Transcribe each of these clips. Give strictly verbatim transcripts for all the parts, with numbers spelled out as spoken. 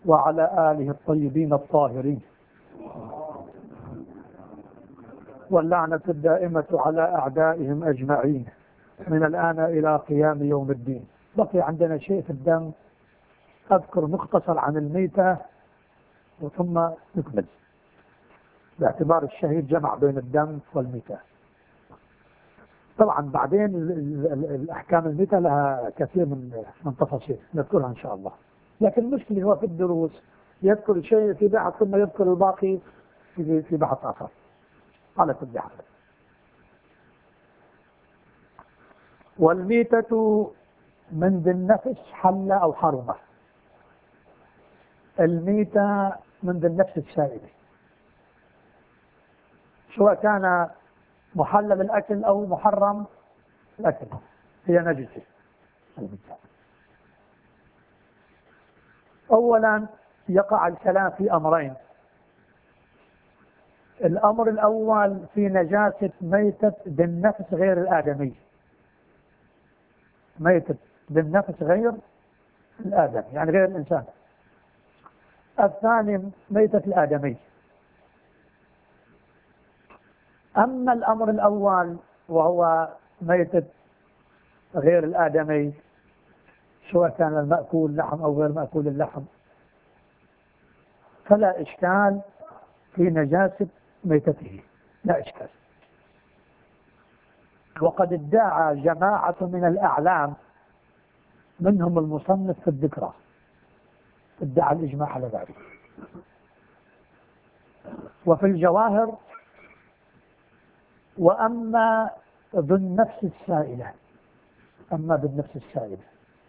وعلى آله الطيبين الطاهرين، واللعنة الدائمة على أعدائهم أجمعين من الآن إلى قيام يوم الدين. بقي عندنا شيء في الدم أذكر مختصر عن الميتة وثم نكمل، باعتبار الشهيد جمع بين الدم والميتة. طبعا بعدين الأحكام الميتة لها كثير من من تفاصيل نذكرها إن شاء الله، لكن المشكلة هو في الدروس يذكر شيء في بحث ثم يذكر الباقي في في بحث آخر. على كل حال، والميتة من ذي النفس حل أو حرمة. الميتة من ذي النفس السائلة، سواء كان محلل الأكل أو محرم الأكل، هي نجسة. أولا يقع الكلام في أمرين. الأمر الأول في نجاسة ميتة ذي النفس غير الآدمي، ميتة ذي النفس غير الآدمي يعني غير الإنسان. الثاني ميتة الآدمي. أما الأمر الأول وهو ميتة غير الآدمي، سواء كان المأكول لحم أو غير مأكول اللحم، فلا إشكال في نجاسة ميتته، لا إشكال. وقد ادعى جماعة من الأعلام منهم المصنف في الذكرى، ادعى الإجماع على ذلك. وفي الجواهر: وأما ذو النفس السائلة، أما ذو النفس السائلة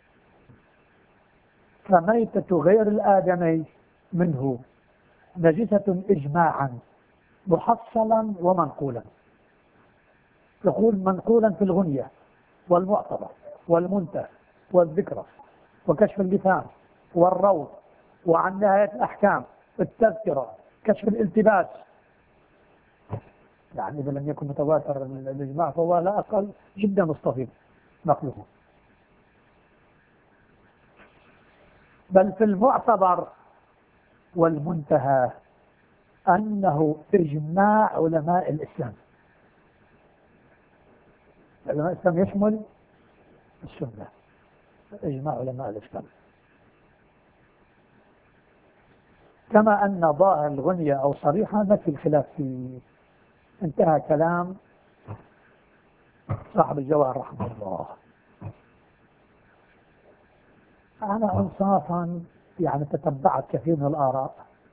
فميتة غير الآدمي منه نجسة إجماعا محصلا ومنقولا. يقول منقولا في الغنية والمعتبر والمنتهى والذكرى وكشف اللسان والروض، وعن نهاية الأحكام التذكرة، كشف الالتباس. يعني إذا لم يكن متواتر الإجماع فهو لا أقل جدا مستفيض نقله. بل في المعتبر والمنتهى أنه إجماع علماء الإسلام. علماء الإسلام يشمل السنة، إجماع علماء الإسلام. كما أن ظاهر الغنية أو صريحة نفي الخلاف فيه. انتهى كلام صاحب الجواهر رحمه الله. أنا إنصافا يعني تتبعت كثير من الآراء،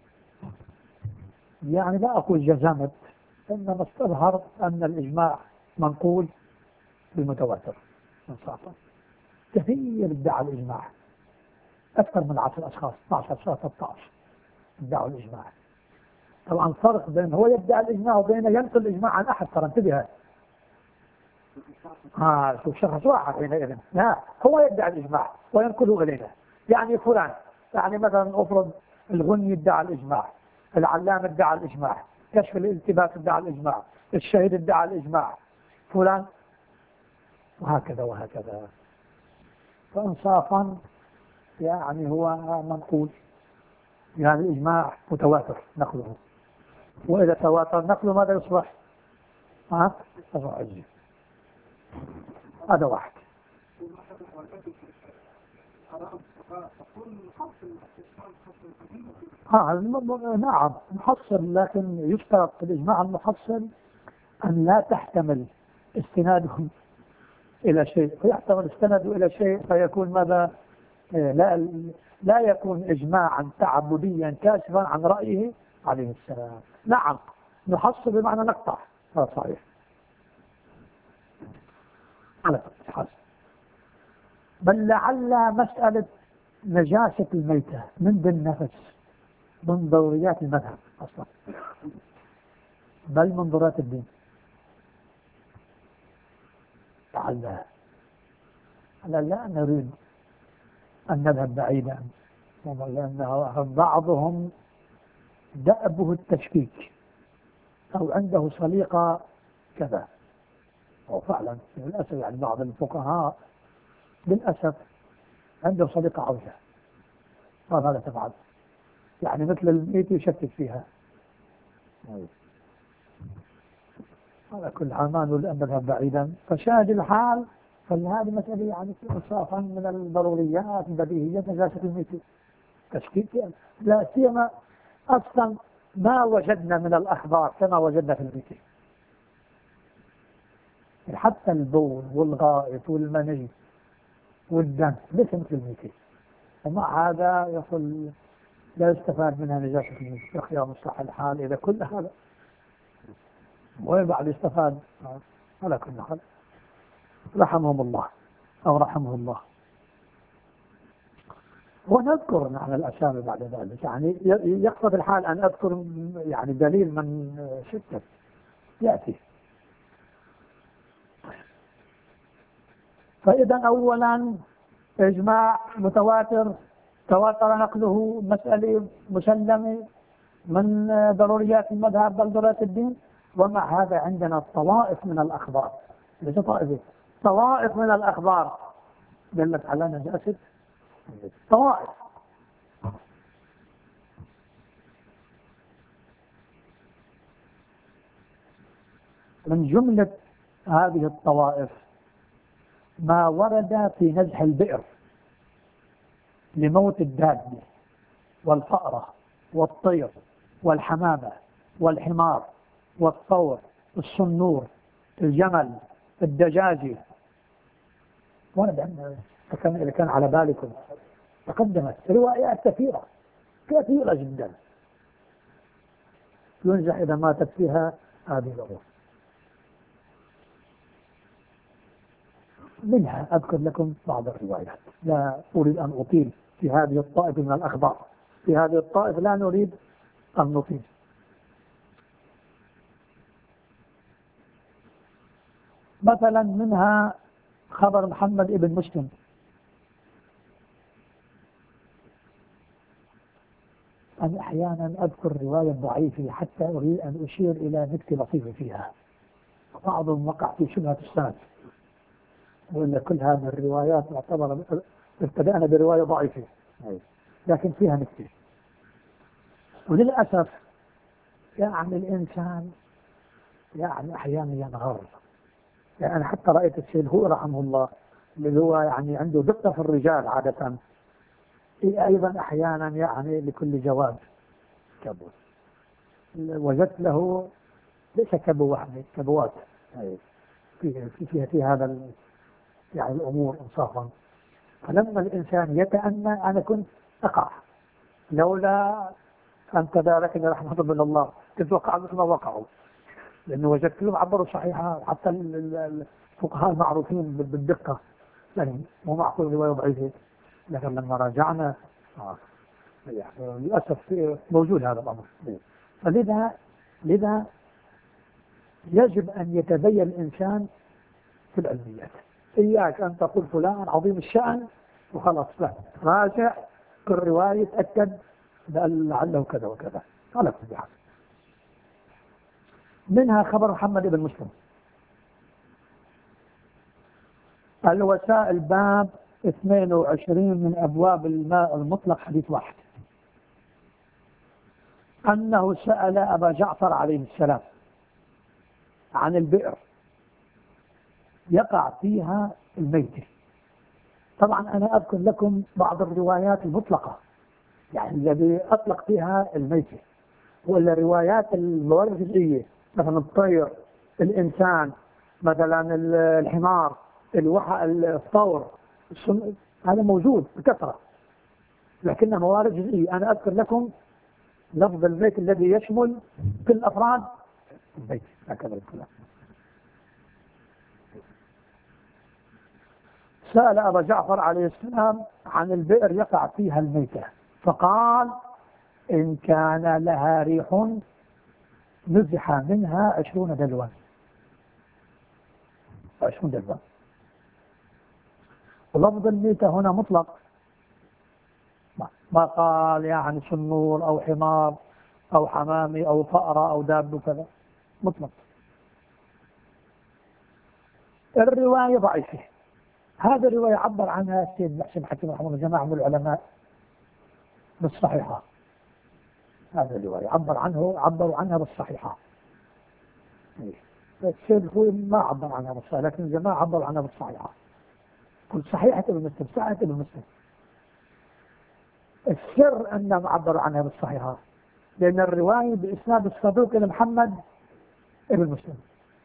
يعني لا أقول جزمت، إنما استظهرت أن الإجماع منقول بالمتواتر. إنصافا كثير ادعى الإجماع، أكثر من عشر أشخاص، اثني عشر ثلاثة عشر ادعوا الإجماع. طبعا فرق بين هو يدعي الإجماع وبين ينقل الإجماع عن أحد. ترى انتبه، ها شوف شخص واحد حينئذ، لا هو يدعي الإجماع وينقله إلينا. يعني فلان، يعني مثلا أفرض الغني ادعى الإجماع، العلام ادعى الإجماع، كشف الالتباس ادعى الإجماع، الشهيد ادعى الإجماع، فلان، وهكذا وهكذا. فإنصافا يعني هو منقول، يعني الإجماع متواتر نقله، وإذا تواتر نقله ماذا يصبح؟ ها؟ يصبح عجيب. هذا واحد. ها نعم محصل، لكن يشترط في الإجماع المحصل أن لا تحتمل استنادهم إلى شيء، فيحتمل استنادوا إلى شيء فيكون ماذا؟ لا لا يكون إجماعا تعبديا كاشفا عن رأيه عليه السلام. نعم نحصل بمعنى نقطع، هذا صحيح. على حسب. بل لعل مسألة نجاسة الميتة من ذي النفس من ضروريات المذهب أصلا، بل من ضرورات الدين. لعل لا نريد أن نذهب بعيدا، لأن بعضهم دأبه التشكيك أو عنده سليقة كذا، وفعلا للأسف يعني بعض الفقهاء للأسف عنده سليقة عوجة، فماذا تفعل؟ يعني مثل الميت يشكك فيها. على كل حال ما نقول أن نذهب بعيدا، فشاهد الحال فهذه مسألة يعني إنصافا من الضروريات البديهية نجاسة الميت تشكيك، لا سيما أصلا ما وجدنا من الأخبار كما وجدنا في الميت، حتى البول والغائط والمني والدم ليس مثل الميت، ومع هذا يصل لا يستفاد منها نجاسة الميت. يا أخي يا مصلح الحال إذا كل هذا وين بعد يستفاد؟ على كل حال رحمهم الله أو رحمه الله. ونذكر نحن الأسامي بعد ذلك، يعني يقصد الحال أن أذكر يعني دليل من شدة يأتي. فإذا أولا إجماع متواتر تواتر نقله، مسألة مسلمة من ضروريات المذهب بل ضروريات الدين. ومع هذا عندنا طوائف من الأخبار، ليس طائفة، طوائف من الأخبار دلت على نجاسة، طوائف. من جملة هذه الطوائف ما ورد في نزح البئر لموت الدابة والفأرة والطير والحمامة والحمار والثور الصنور الجمل الدجاجة. ورد عندنا إذا كان على بالكم تقدمت روايات كثيرة كثيرة جدا ينزح إذا ماتت فيها هذه الأمور. منها أذكر لكم بعض الروايات، لا أريد أن أطيل في هذه الطائفة من الأخبار، في هذه الطائفة لا نريد أن نطيل. مثلا منها خبر محمد ابن مسلم أنا أحيانا أذكر رواية ضعيفة حتى أريد أن أشير إلى نكتة لطيفة فيها، بعضهم وقع في شبهة السند، وإن كل هذه الروايات معتبرة ابتدأنا برواية ضعيفة لكن فيها نكتة. وللأسف يعني الإنسان يعني أحيانا ينغر. يعني أنا حتى رأيت السيد هو رحمه الله اللي هو يعني عنده دقة في الرجال عادة، أيضا أحيانا يعني لكل جواب كبوة، وجدت له ليس كبوة واحدة كبوات في في في هذا يعني الأمور إنصافا. فلما الإنسان يتأنى أنا كنت أقع، لولا أن تباركني رحمة من الله كنت وقع مثل ما وقعوا، لأنه وجدت لهم عبروا صحيحة، حتى الفقهاء المعروفين بالدقة، يعني مو معقول رواية ضعيفة. لكن لما راجعنا آه. للأسف موجود هذا الأمر. فلذا لذا يجب أن يتبين الإنسان في العلميات. إياك أن تقول فلان عظيم الشأن وخلاص، لا، راجع كل رواية تأكد لعله كذا وكذا على كل حال. منها خبر محمد بن مسلم الوسائل باب اثنين وعشرين من أبواب الماء المطلق حديث واحد، أنه سأل أبا جعفر عليه السلام عن البئر يقع فيها الميت. طبعا أنا أذكر لكم بعض الروايات المطلقة يعني الذي أطلق فيها الميت، ولا روايات الموارد الجزئية مثلا الطير الإنسان مثلا الحمار الوحى الثور هذا موجود بكثرة، لكنها موارد جزئية. أنا أذكر لكم لفظ الميت الذي يشمل كل أفراد البيت هكذا الكلام. سأل أبا جعفر عليه السلام عن البئر يقع فيها الميتة، فقال إن كان لها ريح نزح منها عشرون دلوا، عشرون دلوا. ولفظ الميتة هنا مطلق، ما قال يعني صنور أو حمار أو حمامي أو فأرة أو داب كذا، مطلق. الرواية ضعيفة، هذه الرواية عبر عنها السيد محسن حكيم رحمه الله جماعة من العلماء بالصحيحة، هذا الرواية عبر عنه عبروا عنها بالصحيحة. الشيخ الخوي ما عبر عنها بالصحيحة، لكن الجماعة عبروا عنها بالصحيحة. كل صحيحة ابن مسلم صحيحة ابن مسلم. السر أنهم عبروا عنها بالصحيحة لأن الرواية بإسناد الصدوق إلى محمد ابن مسلم،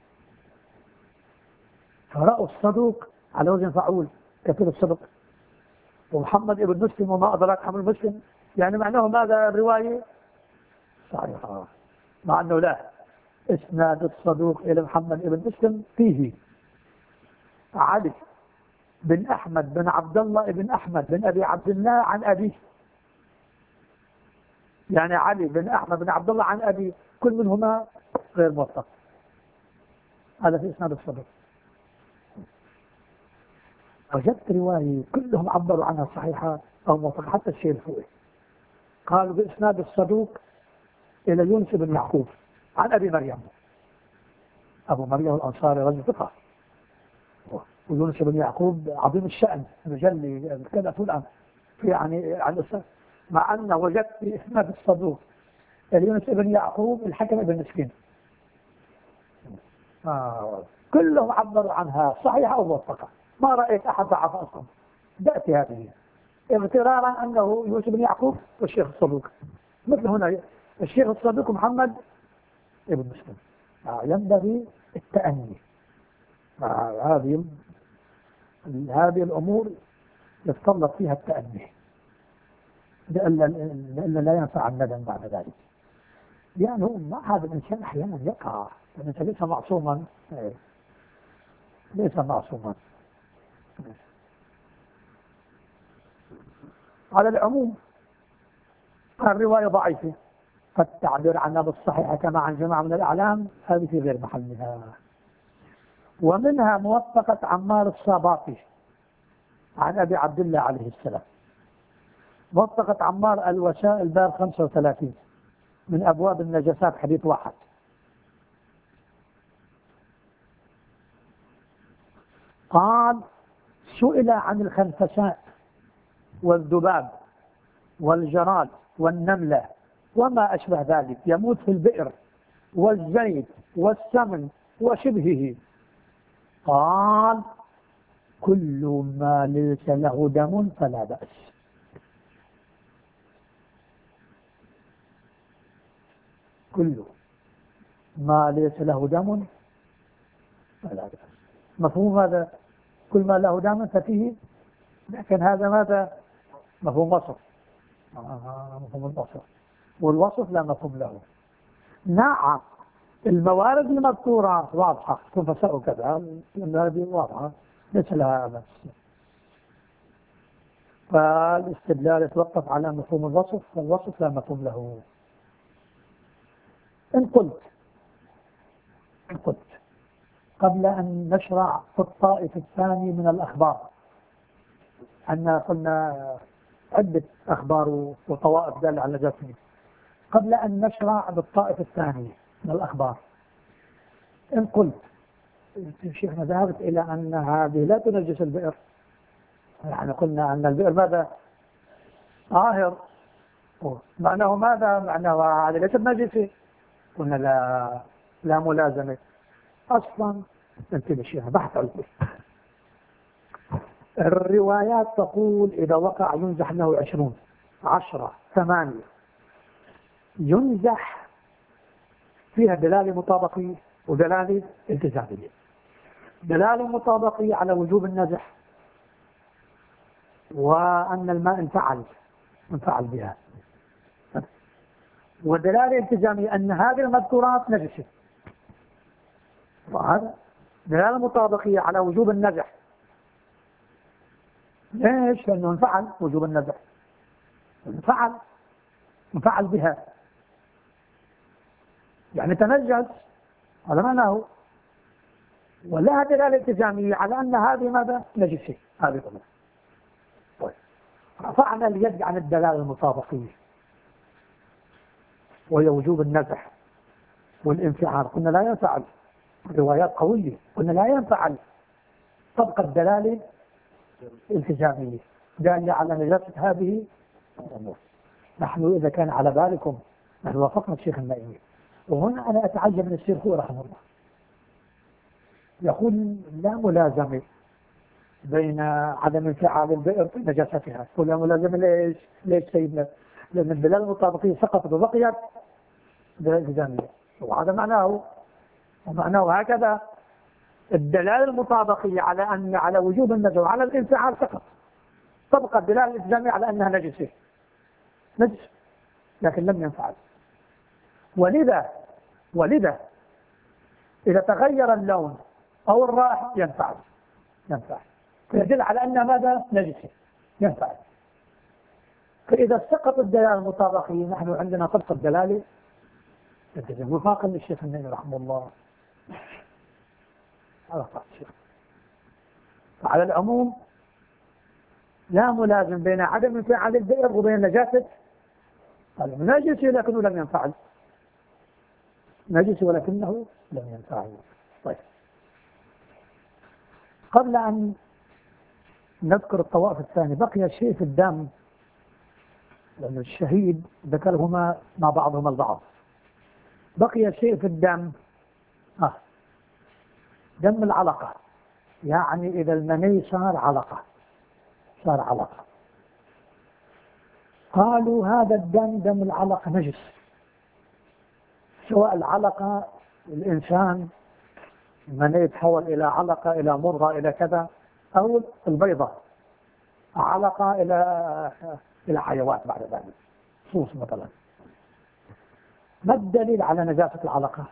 فرأوا الصدوق على وزن فعول كتب الصدق، ومحمد ابن مسلم وما أدراك محمد مسلم، يعني معناه ماذا الرواية صحيحة، مع أنه لا، إسناد الصدوق إلى محمد ابن مسلم فيه علي بن أحمد بن عبد الله بن أحمد بن أبي عبد الله عن أبيه، يعني علي بن أحمد بن عبد الله عن أبي، كل منهما غير موثق. هذا في إسناد الصدوق. وجدت رواية كلهم عبروا عنها صحيحة أو موثقة، حتى الشيخ الفوئي قالوا بإسناد الصدوق إلى يونس بن يعقوب عن أبي مريم. أبو مريم الأنصاري رجل ثقة، ويونس بن يعقوب عظيم الشأن مجلي كذا فلان في يعني عن الإسلام، مع أن وجدت في إسناد الصدوق إلى يونس بن يعقوب الحكم بن مسكين. آه. كلهم عبروا عنها صحيحة أو موثقة، ما رأيت أحد ضعف أصلا. بأتي هذه اغترارا أنه يونس بن يعقوب والشيخ الصدوق، مثل هنا الشيخ الصدوق محمد ابن مسلم. آه. ينبغي التأني مع هذه هذه الأمور، يتطلب فيها التأني لأن لا ينفع الندم بعد ذلك. يعني ما هذا الإنسان أحيانا يقع، الإنسان ليس معصوما، ليس معصوما. على العموم الرواية ضعيفة، فالتعبير عنها بالصحيحة كما عن جماعة من الأعلام هذه في غير محلها. ومنها موثقة عمار الصاباطي عن أبي عبد الله عليه السلام، موثقة عمار الوسائل باب خمسة وثلاثين من أبواب النجاسات حديث واحد. قال سئل عن الخنفساء والذباب والجراد والنملة وما أشبه ذلك يموت في البئر والزيت والسمن وشبهه، قال كل ما ليس له دم فلا بأس. كل ما ليس له دم فلا بأس. مفهوم هذا؟ كل ما له دم ففيه، لكن هذا ماذا؟ مفهوم وصف. آه مفهوم الوصف، والوصف لا مفهوم له. نعم الموارد المذكورة واضحة، خنفساء وكذا، هذه واضحة ليس لها بأس، فالاستدلال يتوقف على مفهوم الوصف، والوصف لا مفهوم له. إن قلت إن قلت قبل أن نشرع في الطائف الثاني من الأخبار، أن قلنا عدة أخبار وطوائف دالة على ذاته، قبل أن نشرع بالطائف الثاني من الأخبار، إن قلت شيخنا ذهبت إلى أن هذه لا تنجس البئر، يعني قلنا أن البئر ماذا؟ طاهر، معناه ماذا؟ معناه هذه ليست نجسة. قلنا لا لا ملازمة أصلا. انتبه شيخنا بحث علمي. الروايات تقول إذا وقع ينزح له عشرون، عشرة، ثمانية، ينزح فيها دلالة مطابقية ودلالة التزامية. دلالة مطابقية على وجوب النزح وأن الماء انفعل انفعل بها، ودلالة التزامية أن هذه المذكورات نجسة. وهذا دلالة مطابقية على وجوب النزح. ليش؟ لأنه انفعل وجوب النزح، انفعل انفعل بها يعني تنجس، هذا معناه. ولا دلالة التزامية على أن هذه ماذا؟ نجسة. هذه كلها. طيب رفعنا اليد عن الدلالة المطابقية وهي وجوب النزح والانفعال، قلنا لا ينفعل. روايات قوية قلنا لا ينفعل، تبقى الدلالة التزامية دالة على نجاسة هذه الأمور. نحن إذا كان على بالكم نحن وافقنا الشيخ النائمي. وهنا أنا أتعجب من الشيخ رحمه الله، يقول لا ملازمة بين عدم انفعال البئر في نجاستها. يقول لا ملازمة ليش؟ ليش سيدنا؟ لأن الدلالة المطابقية سقطت وبقيت دلالة التزامية، وهذا معناه ومعناه هكذا. الدلالة المطابقية على أن على وجوب النزع وعلى الانفعال سقط، تبقى الدلالة الالتزامية على أنها نجسة نجس لكن لم ينفعل. ولذا ولذا إذا تغير اللون أو الرائحة ينفعل ينفعل فيدل على أنها ماذا؟ نجسة ينفعل. فإذا سقط الدلالة المطابقية نحن عندنا تبقى الدلالة وفاقا للشيخ النائمي رحمه الله. هذا صح الشيخ. فعلى العموم لا ملازم بين عدم انفعال البئر وبين نجاسة نجس لكنه لم ينفعل نجس ولكنه لم ينفعل. طيب، قبل أن نذكر الطوائف الثانية بقي شيء في الدم، لأن الشهيد ذكرهما مع بعضهما البعض. بقي شيء في الدم آه. دم العلقة، يعني إذا المني صار علقة صار علقة قالوا هذا الدم دم العلقة نجس، سواء العلقة الإنسان المني يتحول إلى علقة إلى مرغة إلى كذا، أو البيضة علقة إلى إلى حيوان بعد ذلك صوص مثلا. ما الدليل على نجاسة العلقة؟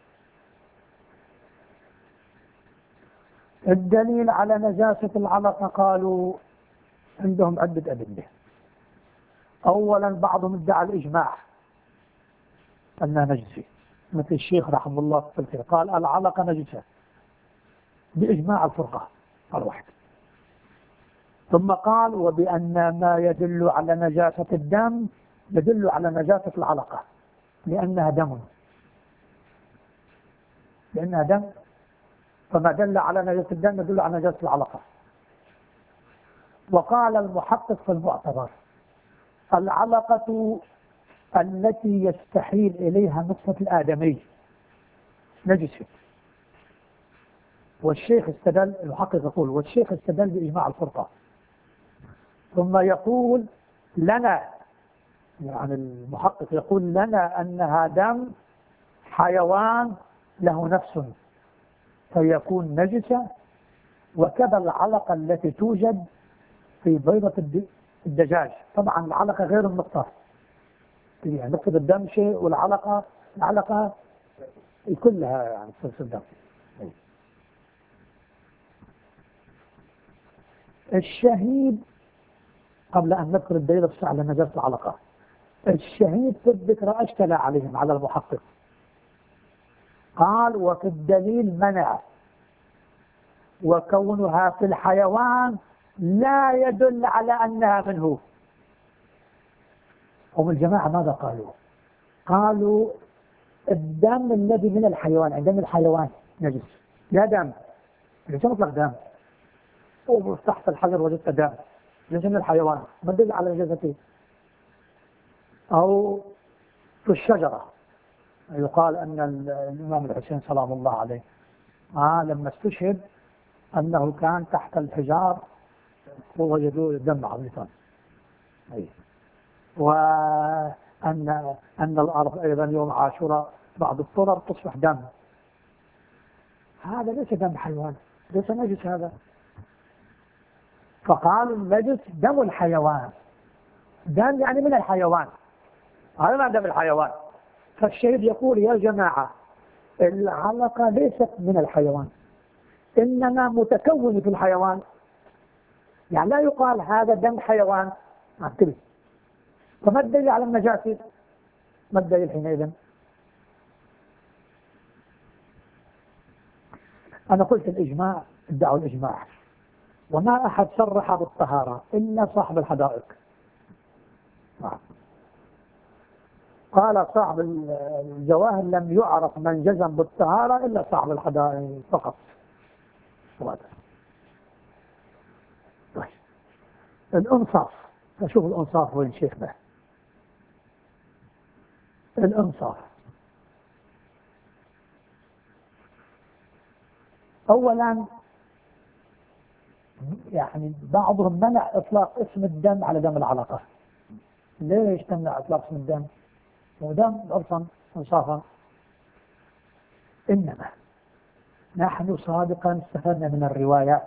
الدليل على نجاسة العلقة قالوا عندهم عدة أدلة. أولا بعضهم ادعى الإجماع أنها نجسة، مثل الشيخ رحمه الله قال العلقة نجسة بإجماع الفرقة الواحد. ثم قال وبأن ما يدل على نجاسة الدم يدل على نجاسة العلقة لأنها دم لأنها دم فما دل على نجاسة الدم يدل على نجاسة العلقة. وقال المحقق في المعتبر العلقة التي يستحيل إليها نطفة الآدمي نجسة. والشيخ استدل المحقق يقول والشيخ استدل بإجماع الفرقة. ثم يقول لنا يعني المحقق يقول لنا أنها دم حيوان له نفس فيكون نجسة، وكذا العلقة التي توجد في بيضة الدجاج. طبعا العلقة غير النقطة، يعني نقطة الدم شيء والعلقة العلقة كلها يعني صلص الدم. الشهيد قبل أن نذكر الدليل الصحيح على نجاسة العلقة، الشهيد في الذكرى اشتلى عليهم على المحقق قال وفي الدليل منع، وكونها في الحيوان لا يدل على أنها منه. هم الجماعة ماذا قالوا؟ قالوا الدم الذي من الحيوان دم الحيوان نجس، لا دم ليس مطلق دم، وتحت الحجر وجدت دم ليس من الحيوان ما دل على نجاسته. أو في الشجرة يقال أن الإمام الحسين سلام الله عليه آه لما استشهد أنه كان تحت الحجار ووجدوا دم عبيطا. وأن أن الأرض أيضا يوم عاشوراء بعض الطرر تصبح دم. هذا ليس دم حيوان ليس نجس هذا. فقالوا النجس دم الحيوان، دم يعني من الحيوان، هذا ما دم الحيوان. فالشهيد يقول يا جماعة العلقة ليست من الحيوان إنما متكون في الحيوان، يعني لا يقال هذا دم حيوان اعتبر. فما الدليل على النجاسة؟ ما الدليل حينئذ؟ أنا قلت الإجماع ادعوا الإجماع، وما أحد صرح بالطهارة إلا صاحب الحدائق. قال صاحب الجواهر لم يعرف من جزم بالطهارة إلا صاحب الحدائق فقط. طيب الأنصاف، أشوف الأنصاف وين شيخنا. الإنصاف. أولا يعني بعضهم منع إطلاق اسم الدم على دم العلاقة. ليش تمنع إطلاق اسم الدم؟ ودم عرفا إنصافا. إنما نحن سابقا استفدنا من الروايات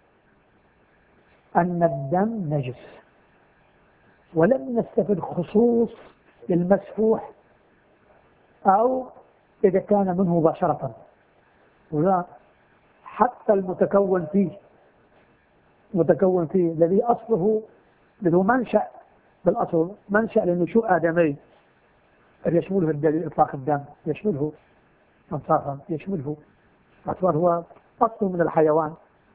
أن الدم نجس، ولم نستفد خصوص المسفوح أو إذا كان منه مباشرة، ولا حتى المتكون فيه متكون فيه الذي أصله له منشأ، بالأصل منشأ لنشوء آدمي يشمله الدليل إطلاق الدم، يشمله انصافا، يشمله أصلا هو أصل من الحيوان.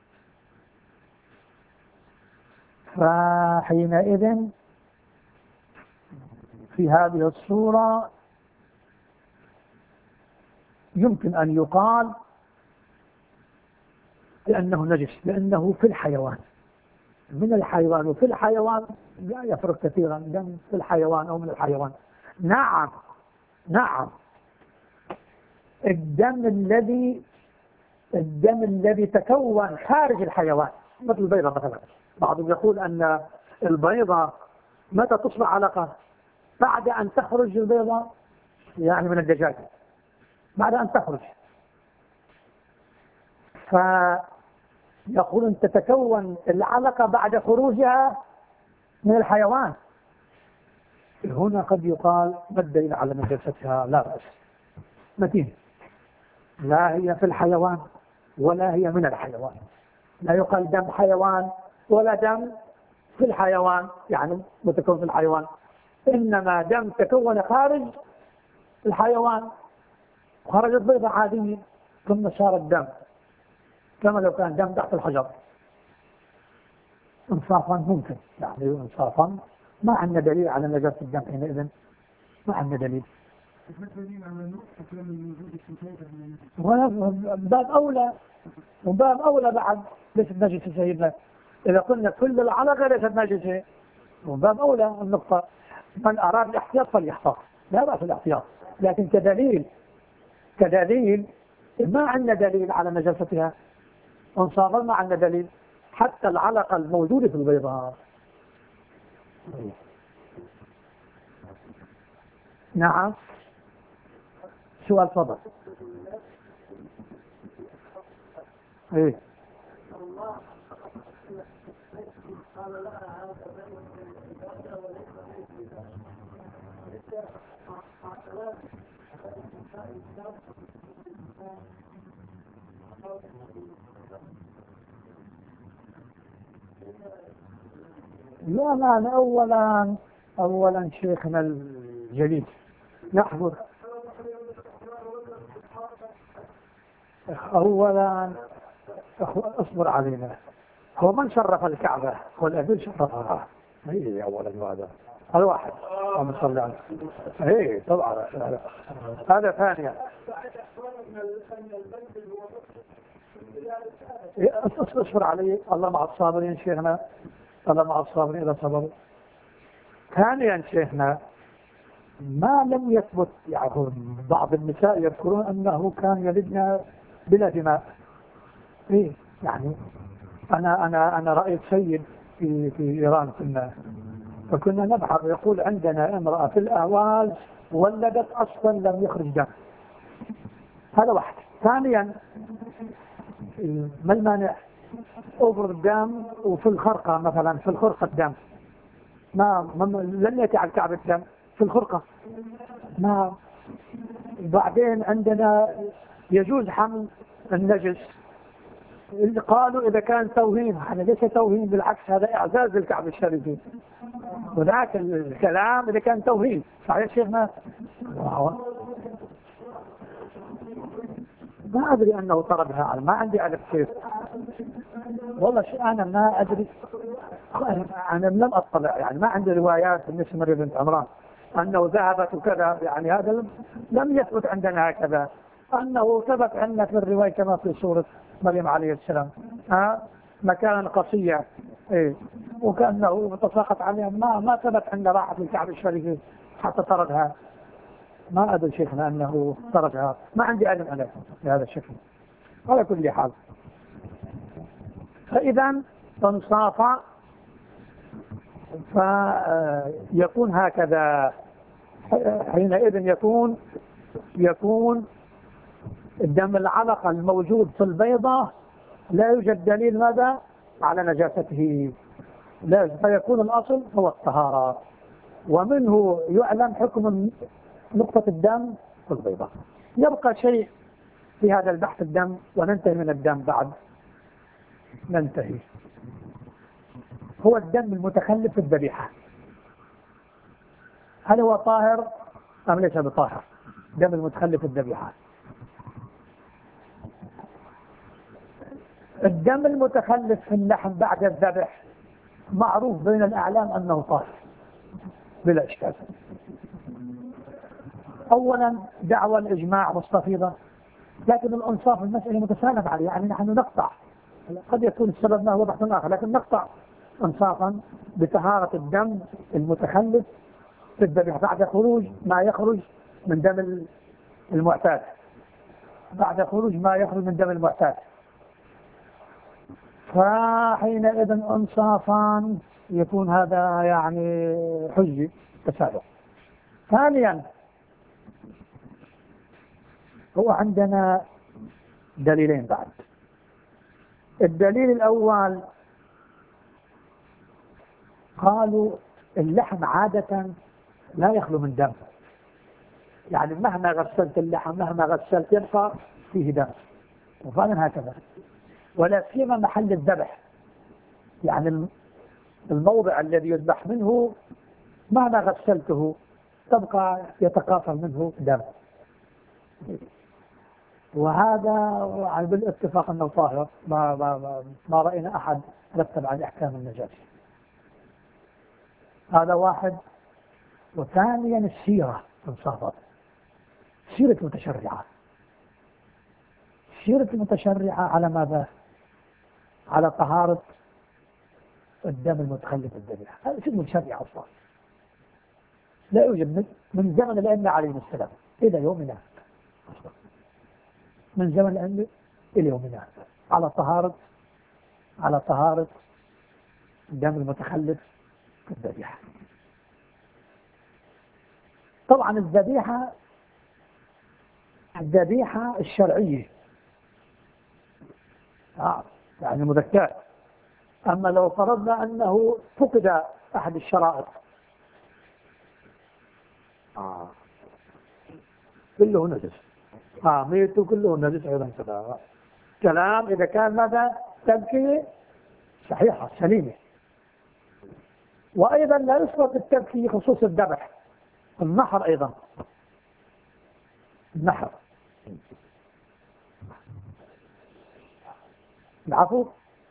فحينئذ في هذه الصورة يمكن أن يقال لأنه نجس، لأنه في الحيوان، من الحيوان، وفي الحيوان لا يفرق كثيرا دم في الحيوان أو من الحيوان. نعم نعم الدم الذي الدم الذي تكون خارج الحيوان مثل البيضة مثلا، بعضهم يقول أن البيضة متى تصبح علقة؟ بعد أن تخرج البيضة يعني من الدجاج، بعد أن تخرج. فيقول أن تتكون العلقة بعد خروجها من الحيوان. هنا قد يقال ما الدليل على نجاستها؟ لا بأس، متين، لا هي في الحيوان ولا هي من الحيوان، لا يقال دم حيوان ولا دم في الحيوان يعني متكون في الحيوان، إنما دم تكون خارج الحيوان، خرجت بيضة عادية ثم صار الدم كما لو كان دم تحت الحجر. انصافا ممكن، يعني انصافا ما عندنا دليل على نجاسة الدم حينئذ، ما عندنا دليل. باب أولى وباب أولى بعد ليست نجسة سيدنا، إذا قلنا كل العلقة ليست نجسة وباب أولى النقطة. من أراد الاحتياط فليحتاط، لا بأس الاحتياط، لكن كدليل كدليل ما عندنا دليل على نجاستها، انصافا ما عندنا دليل. حتى العلقة الموجودة في البيضاء. نعم سؤال فضل. ايه لا معنى أولا أولا شيخنا الجليل نحضر أولا اصبر علينا. هو من شرف الكعبة؟ هو الأمير شرفها. ايه أولا هذا هذا واحد اللهم صل على ايه طبعا هذا ثانيا. اصبر علي، الله مع الصابرين شيخنا، الله مع الصابرين إذا صبروا. ثانيا شيخنا ما لم يثبت، يعني بعض النساء يذكرون أنه كان يلدنا بلا دماء. إيه يعني أنا أنا أنا رأيت سيد في في إيران كنا فكنا نبحث يقول عندنا امرأة في الأهواز ولدت أصلا لم يخرج دم. هذا واحد. ثانيا ما المانع أوفر الدم وفي الخرقة مثلا، في الخرقة الدم ما لن يأتي على الكعب الدم في الخرقة ما. بعدين عندنا يجوز حمل النجس، اللي قالوا إذا كان توهين، هذا ليس توهين بالعكس هذا إعزاز للكعب الشريفين، وذاك الكلام إذا كان توهين. صحيح شيخنا؟ ما أدري أنه طردها، ما عندي أعرف كيف والله شيء، أنا ما أدري، أنا لم أطلع يعني ما عندي روايات بالنسبة مريم بنت عمران أنه ذهبت وكذا، يعني هذا لم يثبت عندنا هكذا. أنه ثبت عندنا في الرواية كما في سورة مريم عليه السلام ها مكانا قصية إيه، وكأنه تساقط عليها، ما ما ثبت عندنا راحة الكعب الشريف حتى طردها. ما أدري شيخنا أنه تركها، ما عندي علم عليه بهذا الشكل. على كل حال، فإذا انصاف فيكون هكذا، حينئذ يكون يكون الدم العلقة الموجود في البيضة لا يوجد دليل ماذا على نجاسته، لا، فيكون الأصل هو الطهارة، ومنه يعلم حكم نقطة الدم في البيضة. يبقى شيء في هذا البحث الدم، وننتهي من الدم بعد ننتهي، هو الدم المتخلف في الذبيحة. هل هو طاهر أم ليس بطاهر؟ دم المتخلف في الذبيحة. الدم المتخلف في اللحم بعد الذبح معروف بين الأعلام أنه طاهر بلا إشكال. أولا دعوى الإجماع مستفيضة، لكن الأنصاف المسألة متسالب عليه، يعني نحن نقطع، قد يكون السبب ما هو بحث آخر، لكن نقطع أنصافا بطهارة الدم المتخلف في الذبيحة بعد خروج ما يخرج من دم المعتاد، بعد خروج ما يخرج من دم المعتاد، فحينئذ انصافا يكون هذا يعني حجي تسابق. ثانيا هو عندنا دليلين بعد. الدليل الأول قالوا اللحم عادة لا يخلو من دم، يعني مهما غسلت اللحم مهما غسلت يبقى فيه دم، وفعلا هكذا، ولا سيما محل الذبح، يعني الموضع الذي يذبح منه مهما غسلته تبقى يتقاطر منه دم، وهذا يعني بالاتفاق انه طاهر، ما, ما, ما, ما رأينا احد رتب على احكام النجاسة. هذا واحد. وثانيا السيرة انصافت، سيرة المتشرعة، سيرة المتشرعة على ماذا؟ على طهارة الدم المتخلف الذبيحة. هذا شيء متشرع أصلا لا يوجد من زمن الأئمة عليهم السلام إلى يومنا، من زمن الأئمة إلى يومنا على طهارة على طهارة الدم المتخلف الذبيحة. طبعا الذبيحة الذبيحة الشرعية آه يعني مذكاة. أما لو فرضنا أنه فقد أحد الشرائط آه كله نجس، آه ميت كله نجس أيضا كذا كلام. إذا كان ماذا تبكية صحيحة سليمة. وأيضا لا يشترط التبكية خصوص الذبح، النحر أيضا، النحر العفو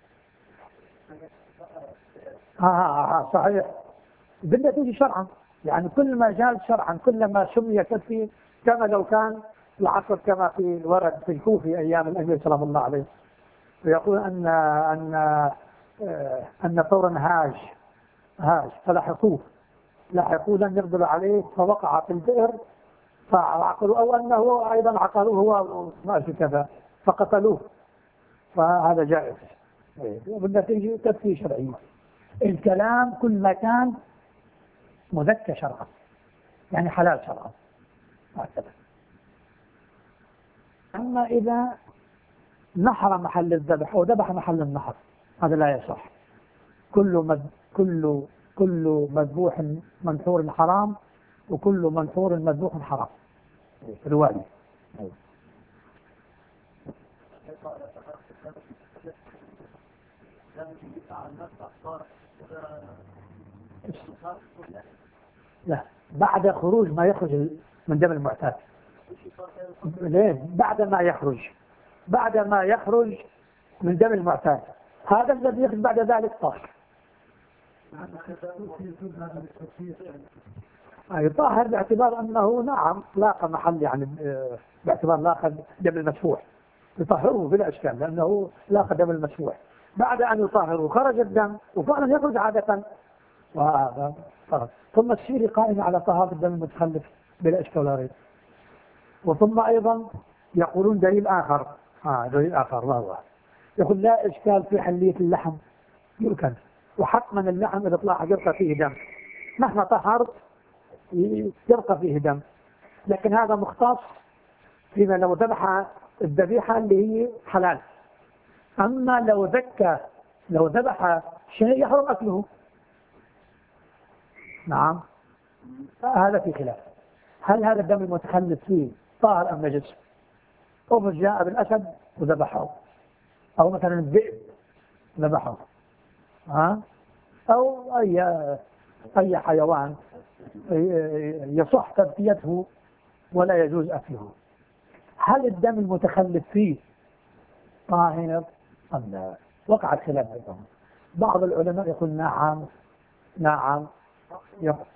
ها ها ها صحيح بدنا تيجي شرعا، يعني كل ما جاء شرعا كل ما سمي تبكي، كما لو كان العصر كما في الورد في الكوفي أيام الأمير سلام الله عليه، ويقول أن أن أن ثورا هاج هاج فلحقوه لحقوه لم يقدروا عليه فوقع في البئر فعقلوا، أو أنه أيضا عقلوه هو ما في كذا فقتلوه، فهذا جائز. بالنتيجة تبكي شرعي. الكلام كل ما كان مذكى شرعا يعني حلال شرعا هكذا. أما إذا نحر محل الذبح أو ذبح محل النحر هذا لا يصح. كل مد... كل كل مذبوح منحور حرام، وكل منحور مذبوح حرام رواية. لا بعد خروج ما يخرج من دم المعتاد. ليه؟ بعد ما يخرج بعد ما يخرج من دم المعتاد، هذا الذي يخرج بعد ذلك طاهر. أي طاهر باعتبار أنه نعم لاقى محل، يعني باعتبار لاقى دم المسفوح يطهره بلا إشكال لأنه لاقى دم المسفوح. بعد أن يطهره خرج الدم وفعلا يخرج عادة، وهذا ثم السيرة قائمة على طهارة الدم المتخلف بلا إشكال ولا ريب. وثم أيضا يقولون دليل آخر، آه دليل آخر ما هو؟ يقول لا إشكال في حلية اللحم يؤكل، وحتما اللحم إذا طلع يبقى فيه دم مهما طهرت يبقى فيه دم، لكن هذا مختص فيما لو ذبح الذبيحة اللي هي حلال. أما لو ذكى لو ذبح شيء يحرم أكله. نعم هذا في خلاف، هل هذا الدم المتخلف فيه طاهر أم نجس؟ أو جاء بالأسد وذبحه، أو مثلا الذئب ذبحه، ها؟ أو أي أي حيوان يصح تذكيته ولا يجوز أكله، هل الدم المتخلف فيه طاهر أم لا؟ وقع الخلاف بينهم. بعض العلماء يقول نعم نعم يقول.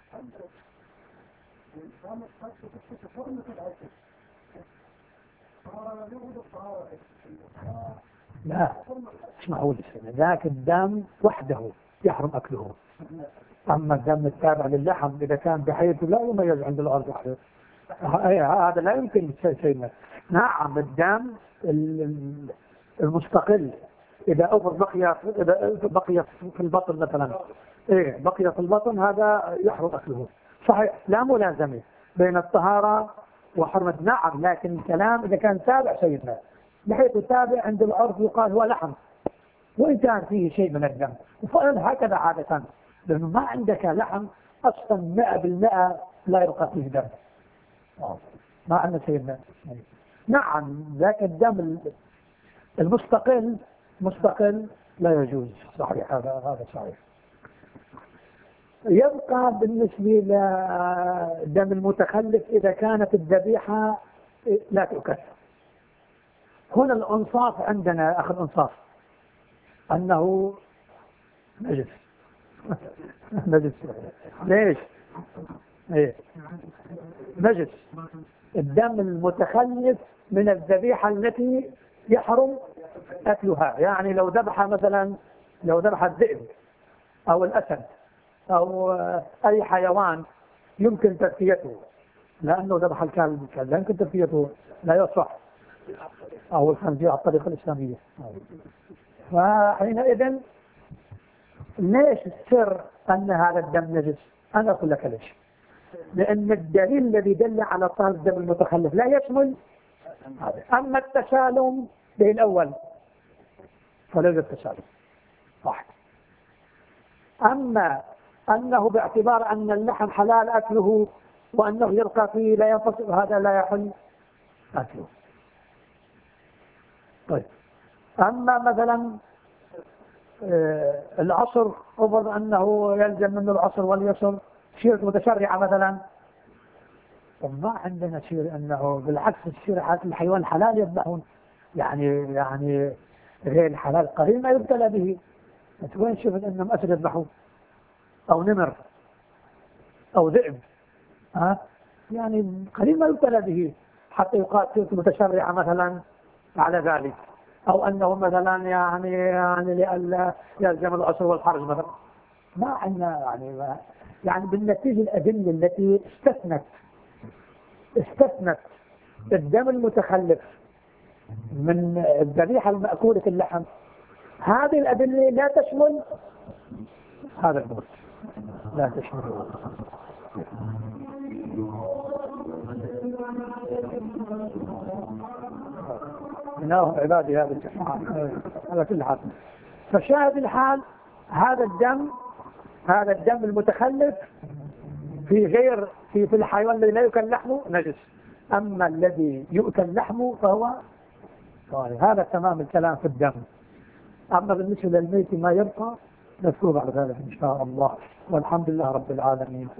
لا اسمعوا لي، ذاك الدم وحده يحرم أكله، أما الدم التابع للحم إذا كان بحيث لا يميز عند الأرض وحده هذا لا يمكن شيء. نعم الدم المستقل إذا أوفر بقي إذا بقي في البطن مثلا، إيه بقي في البطن هذا يحرم أكله. صحيح لا ملازمة بين الطهارة وحرمة. نعم لكن الكلام إذا كان تابع سيدنا بحيث تابع عند العرف يقال هو لحم وإن كان فيه شيء من الدم، وفعلا هكذا عادة، لأنه ما عندك لحم أصلا مئة بالمئة لا يبقى فيه دم، ما عندنا سيدنا. نعم ذاك الدم المستقل مستقل لا يجوز. صحيح هذا هذا صحيح. يبقى بالنسبة للدم المتخلف إذا كانت الذبيحة لا تؤكل. هنا الأنصاف عندنا أخذ أنصاف أنه نجس. نجس ليش؟ إيه نجس الدم المتخلف من الذبيحة التي يحرم أكلها. يعني لو ذبح مثلا لو ذبح الذئب أو الأسد أو أي حيوان يمكن تذكيته، لأنه ذبح الكلب لا يمكن تذكيته لا يصح، أو الخنزير على الطريقة الإسلامية. فحينئذ ليش السر أن هذا الدم نجس؟ أنا أقول لك ليش. لأن الدليل الذي دل على طهر الدم المتخلف لا يشمل هذا. أما التسالم به الأول فلا يوجد تسالم واحد. أما أنه باعتبار أن اللحم حلال أكله وأنه يبقى فيه لا ينفصل، هذا لا يحل أكله. طيب أما مثلا آه العصر أفرض أنه يلزم منه العصر واليسر شيرة متشرعة مثلا، وما عندنا شيء أنه بالعكس الشريعة الحيوان حلال يذبحون، يعني يعني غير الحلال قليل ما يبتلى به. وين شفت أنهم أسد يذبحون أو نمر أو ذئب، ها يعني قليل ما يبتلى به حتى يقال شيرة متشرعة مثلا على ذلك، أو أنه مثلا يعني يعني لئلا يلزم العسر والحرج مثلا. ما عندنا يعني ما يعني بالنتيجة الأدلة التي استثنت استثنت الدم المتخلف من الذبيحة المأكولة اللحم، هذه الأدلة لا تشمل هذا الأمر، لا تشمل. إنهم عبادي هذا على كل حال. فشاهد الحال هذا الدم هذا الدم المتخلف في غير في في الحيوان الذي لا يؤكل لحمه نجس، أما الذي يؤكل لحمه فهو طاهر. هذا تمام الكلام في الدم. أما بالنسبة للميت ما يبقى نذكره بعد ذلك إن شاء الله، والحمد لله رب العالمين.